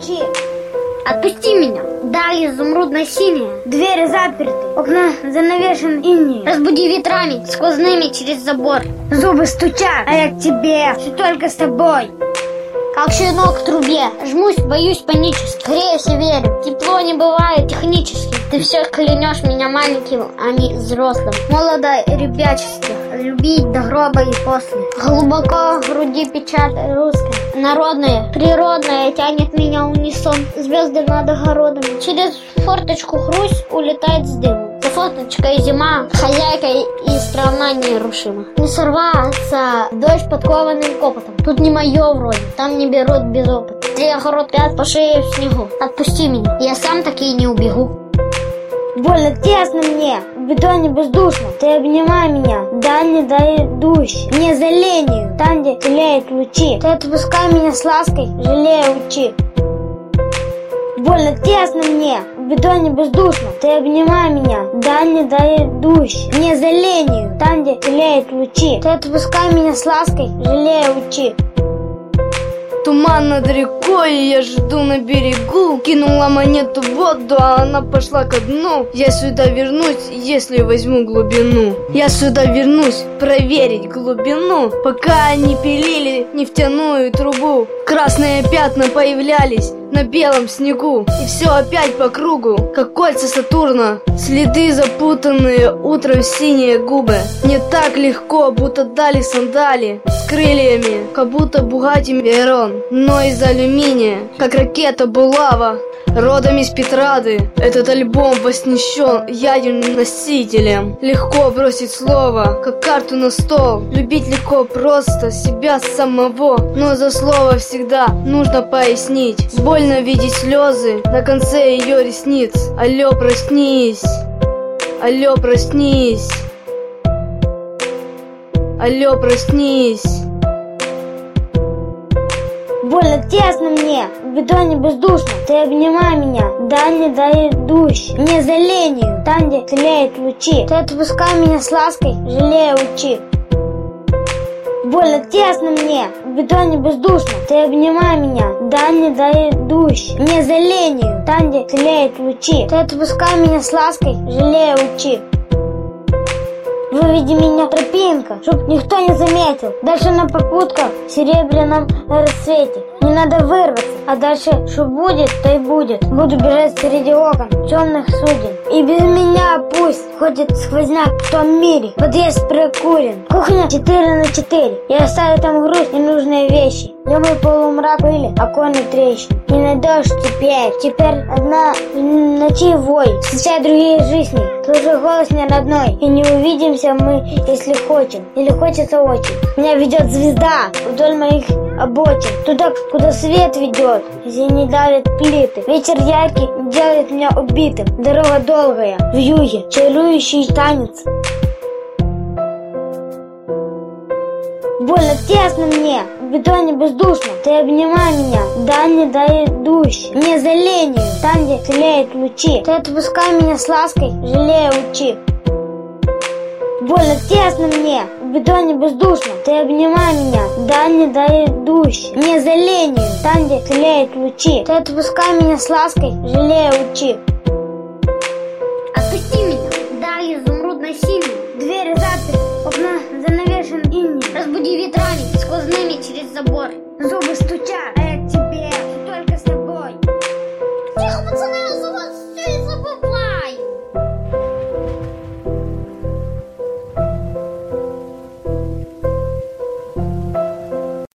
ключи. Отпусти меня. Далее изумрудно-синие. Двери заперты, окна занавешены инеем. Разбуди ветрами, сквозными через забор. Зубы стучат, а я к тебе, все только с тобой. Как щенок в трубе, жмусь, боюсь панически. Греюсь и верю, тепло не бывает технически. Ты все клянешь меня маленьким, а не взрослым. Молодо и ребячески, любить до гроба и после. Глубоко в груди печать русская, народная, природная, тянет меня в унисон. Звезды над огородами, через форточку хрусь улетает с дымом. За форточкой зима, хозяйка и страна нерушима. Не сорваться дождь подкованным копотом. Тут не мое вроде, там не берут без опыта. 3 огород 5 по шее в снегу. Отпусти меня, я сам таки не убегу. Больно тесно мне, в бетоне бездушно. Ты обнимай меня, дальний дойдущий. Мне за ленью, там где тлеют лучи. Ты отпускай меня с лаской, жалея учи. Больно тесно мне, в бетоне бездушно. Ты обнимай меня, дальний дойдущий. Мне за ленью, там где тлеют лучи. Ты отпускай меня с лаской, жалея учи. Туман над рекой, я жду на берегу. Кинула монету в воду, а она пошла ко дну. Я сюда вернусь, если возьму глубину. Я сюда вернусь, проверить глубину. Пока они пилили нефтяную трубу, красные пятна появлялись на белом снегу. И все опять по кругу, как кольца Сатурна. Следы запутанные, утром синие губы. Не так легко, будто дали сандали с крыльями, как будто Бугатти Вейрон, но из алюминия, как ракета Булава, родом из Петрады. Этот альбом вознесен ядерным носителем. Легко бросить слово, как карту на стол. Любить легко просто себя самого, но за слово всегда нужно пояснить. Больно видеть слезы на конце ее ресниц. Алло, проснись, алло, проснись, алло, проснись. Больно тесно мне, в бетоне бездушно. Ты обнимай меня, дальний дойдущий. Мне за ленью, там где тлеют лучи. Ты отпускай меня с лаской, жалея учи. Больно тесно мне, в бетоне бездушно. Ты обнимай меня, дальний дойдущий. Мне за ленью, там где тлеют лучи. Ты отпускай меня с лаской, жалея учи. Выведи меня, тропинка, чтоб никто не заметил. Дальше на попутках в серебряном рассвете. Не надо вырваться, а дальше что будет, то и будет. Буду бежать среди окон темных суден. И без меня пусть ходит сквозняк в том мире. Подъезд прокурен, кухня 4×4. Я оставлю там груз, ненужные вещи. Немой полумрак пыли, оконной трещины. Не найдешь теперь одна в ночи вой. Встречай другие жизни, слушай голос не родной. И не увидимся мы, если хотим, или хочется очень. Меня ведет звезда вдоль моих обочин, туда, куда свет ведет, где не давят плиты. Ветер яркий делает меня убитым. Дорога долгая, в юге, чарующий танец. Больно тесно мне, в бетоне бездушно. Ты обнимай меня, дальний дойдущий. Мне за ленью, там где тлеют лучи. Ты отпускай меня с лаской, жалея учи. Больно тесно мне, в бетоне бездушно. Ты обнимай меня, дальний дойдущий. Мне за ленью, там где тлеют лучи. Ты отпускай меня с лаской, жалея учи. Отпусти меня, далее изумрудно-синие. Двери